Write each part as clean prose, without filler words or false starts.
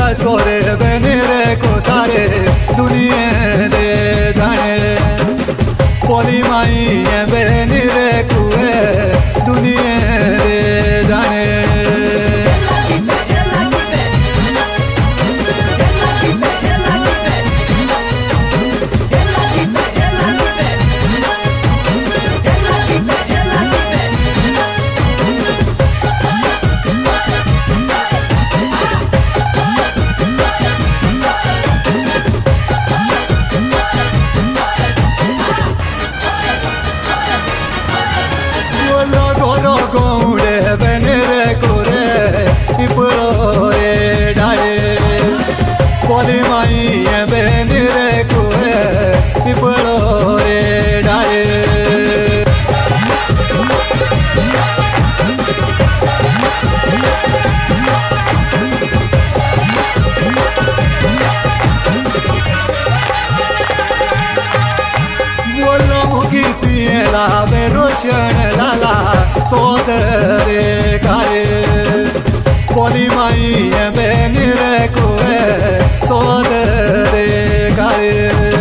सोरे venire cosare dunie de dane poli mai venire cue dunie de dane poli mai venire cue pipolore dai volamo chi si la veloce la sodere cae poli mai venire cue sodere cae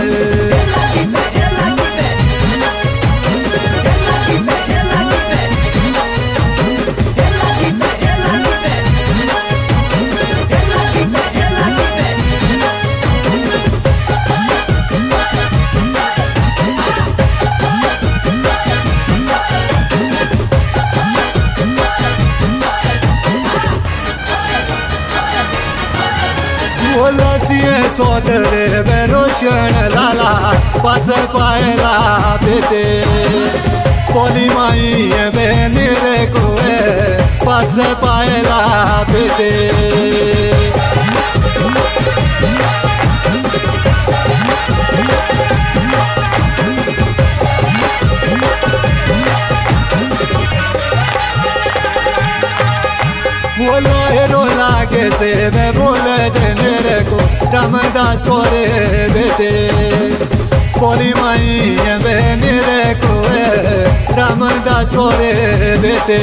Vola sie sotere veloce la față paela pete poli mai venire cue față paela pete Vola ero la che se me vuole tenere con ramada sore vete poli mai venire cue ramada sore vete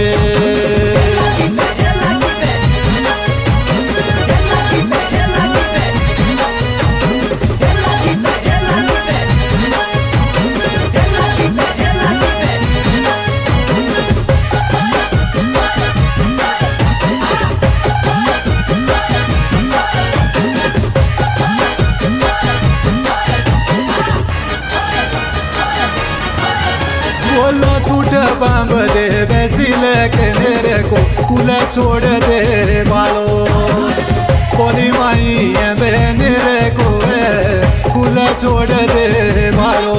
बोलो छूट बांब दे बेसिले के मेरे को कुले छोड़ दे बालो पोली माई मेरे को कुले छोड़ दे बालो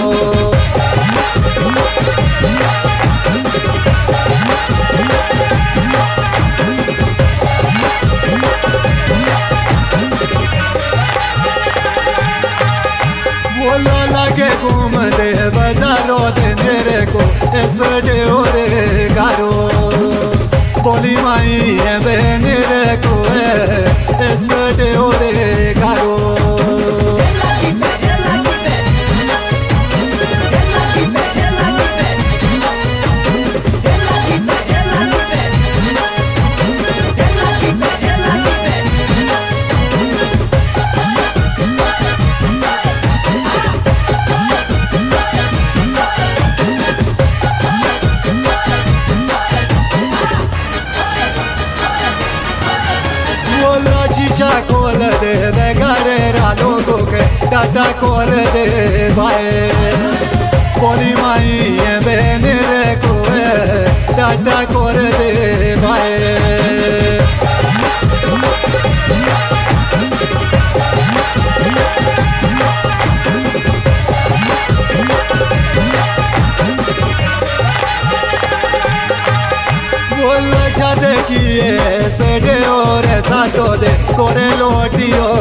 बोलो लगे घूम दे बाजारो दे मेरे को ऐसे ओरे गारो बोली माई मेरे को ऐसे ओरे गारो chicha col de begare ra logo che tata col de bae poli mai venire co tata col de bae बोलो छाते किए सडे और सातो दे कोरे लोटियो